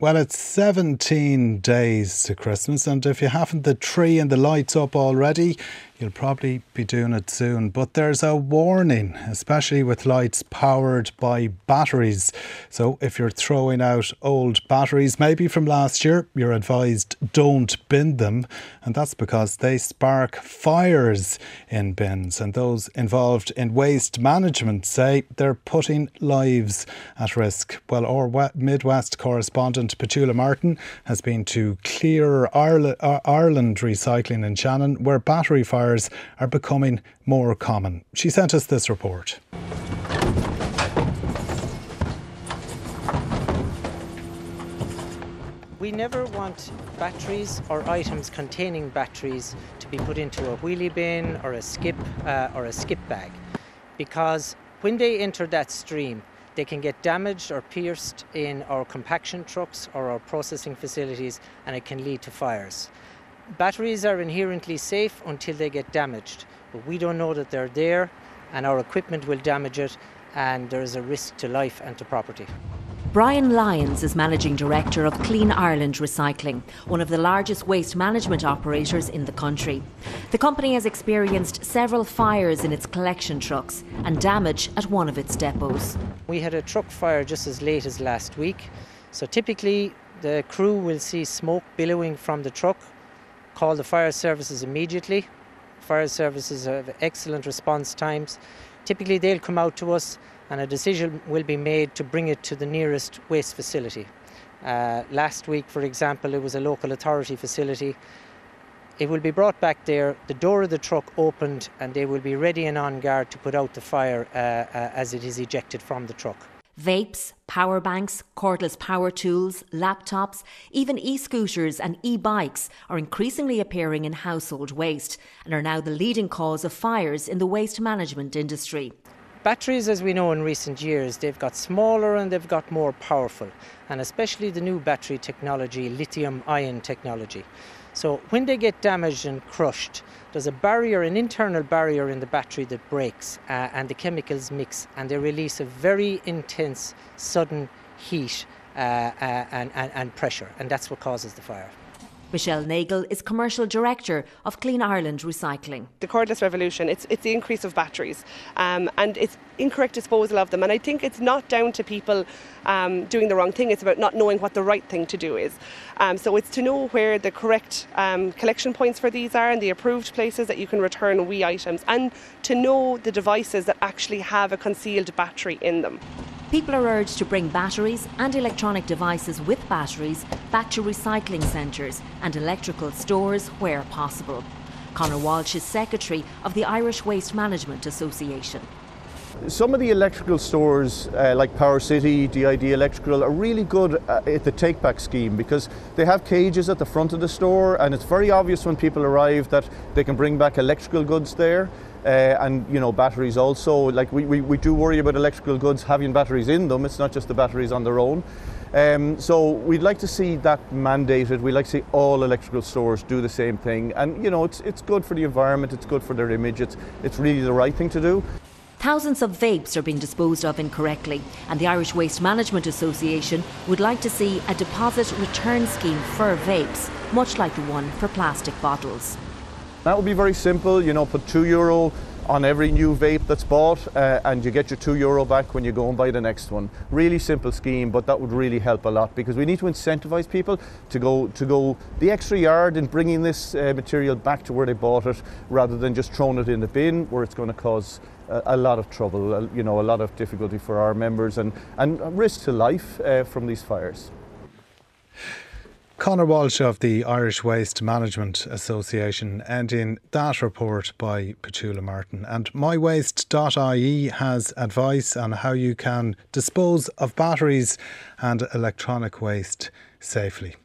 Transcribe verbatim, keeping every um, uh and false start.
Well, it's seventeen days to Christmas, and if you haven't the tree and the lights up already, you'll probably be doing it soon. But there's a warning, especially with lights powered by batteries. So if you're throwing out old batteries, maybe from last year, you're advised don't bin them. And that's because they spark fires in bins. And those involved in waste management say they're putting lives at risk. Well, our Midwest correspondent Petula Martin has been to Clear Ireland Recycling in Shannon, where battery fires are becoming more common. She sent us this report. We never want batteries or items containing batteries to be put into a wheelie bin or a skip uh, or a skip bag, because when they enter that stream, they can get damaged or pierced in our compaction trucks or our processing facilities, and it can lead to fires. Batteries are inherently safe until they get damaged, but we don't know that they're there, and our equipment will damage it, and there is a risk to life and to property. Brian Lyons is Managing Director of Clean Ireland Recycling, one of the largest waste management operators in the country. The company has experienced several fires in its collection trucks and damage at one of its depots. We had a truck fire just as late as last week, so typically the crew will see smoke billowing from the truck, call the fire services immediately. Fire services have excellent response times. Typically they'll come out to us and a decision will be made to bring it to the nearest waste facility. Uh, last week, for example, it was a local authority facility. It will be brought back there, the door of the truck opened, and they will be ready and on guard to put out the fire uh, uh, as it is ejected from the truck. Vapes, power banks, cordless power tools, laptops, even e-scooters and e-bikes are increasingly appearing in household waste and are now the leading cause of fires in the waste management industry. Batteries, as we know in recent years, they've got smaller and they've got more powerful, and especially the new battery technology, lithium-ion technology. So when they get damaged and crushed, there's a barrier, an internal barrier in the battery that breaks uh, and the chemicals mix and they release a very intense, sudden heat uh, uh, and, and, and pressure, and that's what causes the fire. Michelle Nagel is Commercial Director of Clean Ireland Recycling. The cordless revolution, it's, it's the increase of batteries um, and it's incorrect disposal of them. And I think it's not down to people um, doing the wrong thing, it's about not knowing what the right thing to do is. Um, so it's to know where the correct um, collection points for these are and the approved places that you can return wee items, and to know the devices that actually have a concealed battery in them. People are urged to bring batteries and electronic devices with batteries back to recycling centres and electrical stores where possible. Conor Walsh is Secretary of the Irish Waste Management Association. Some of the electrical stores uh, like Power City, D I D Electrical are really good uh, at the take-back scheme because they have cages at the front of the store, and it's very obvious when people arrive that they can bring back electrical goods there. Uh, and you know, batteries also, like we, we, we do worry about electrical goods having batteries in them. It's not just the batteries on their own. Um, so we'd like to see that mandated. We'd like to see all electrical stores do the same thing. And you know, it's, it's good for the environment, it's good for their image, it's, it's really the right thing to do. Thousands of vapes are being disposed of incorrectly, and the Irish Waste Management Association would like to see a deposit return scheme for vapes, much like the one for plastic bottles. That would be very simple, you know, put two euro on every new vape that's bought uh, and you get your two euro back when you go and buy the next one. Really simple scheme, but that would really help a lot because we need to incentivise people to go to go the extra yard in bringing this uh, material back to where they bought it, rather than just throwing it in the bin where it's going to cause a, a lot of trouble, uh, you know, a lot of difficulty for our members and, and risk to life uh, from these fires. Conor Walsh of the Irish Waste Management Association, ending that report by Petula Martin. And my waste dot I E has advice on how you can dispose of batteries and electronic waste safely.